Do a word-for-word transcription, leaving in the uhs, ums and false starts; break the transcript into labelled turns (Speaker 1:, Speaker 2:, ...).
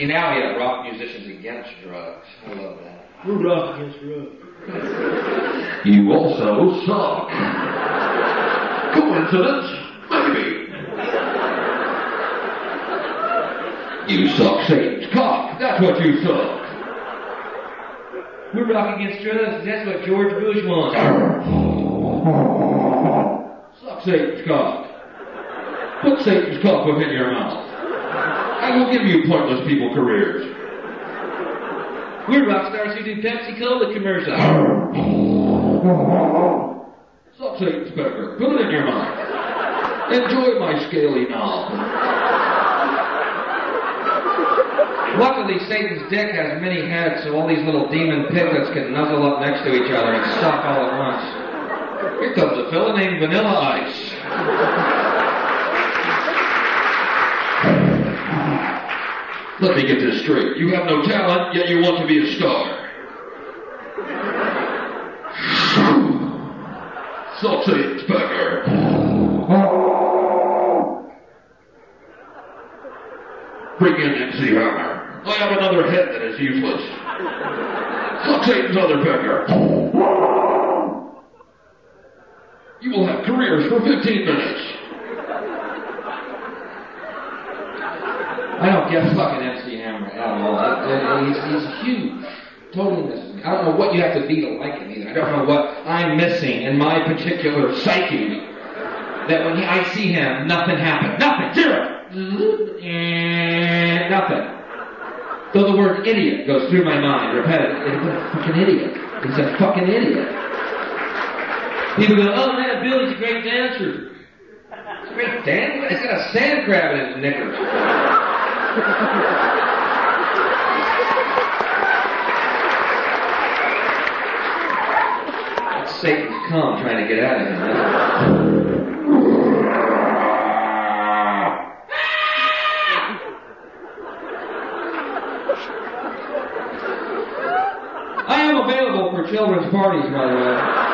Speaker 1: See, now we have rock musicians against drugs. I love that.
Speaker 2: We're rock against drugs.
Speaker 3: You also suck. Coincidence? Maybe. You suck Satan's cock. That's what you suck.
Speaker 1: We're rock against drugs. That's what George Bush wants.
Speaker 3: Suck Satan's cock. Put Satan's cock within your mouth. I will give you pointless people careers.
Speaker 1: We're rock stars who do Pepsi Cola commercials.
Speaker 3: Suck Satan's pecker. Put it in your mouth. Enjoy my scaly knob.
Speaker 1: Luckily, Satan's dick has many heads, so all these little demon piglets can nuzzle up next to each other and suck all at once.
Speaker 3: Here comes a fella named Vanilla Ice. Let me get this straight. You have no talent, yet you want to be a star. Suck Satan's pecker. Bring in M C Hammer. I have another head that is useless. Suck Satan's other pecker. You will have careers for fifteen minutes.
Speaker 1: I don't get fucking M C Hammer at all. I, I, he's, he's huge. Totally missing me. I don't know what you have to be to like him either. I don't know what I'm missing in my particular psyche that when he, I see him, nothing happens. Nothing. Zero. And nothing. Though the word idiot goes through my mind, repetitive. What a fucking idiot. He's a fucking idiot. People go, oh man, Billy's a great dancer. He's a great dancer? He's got a sand crab in his knickers. That's Satan's cum trying to get out of him. I am available for children's parties, by the way.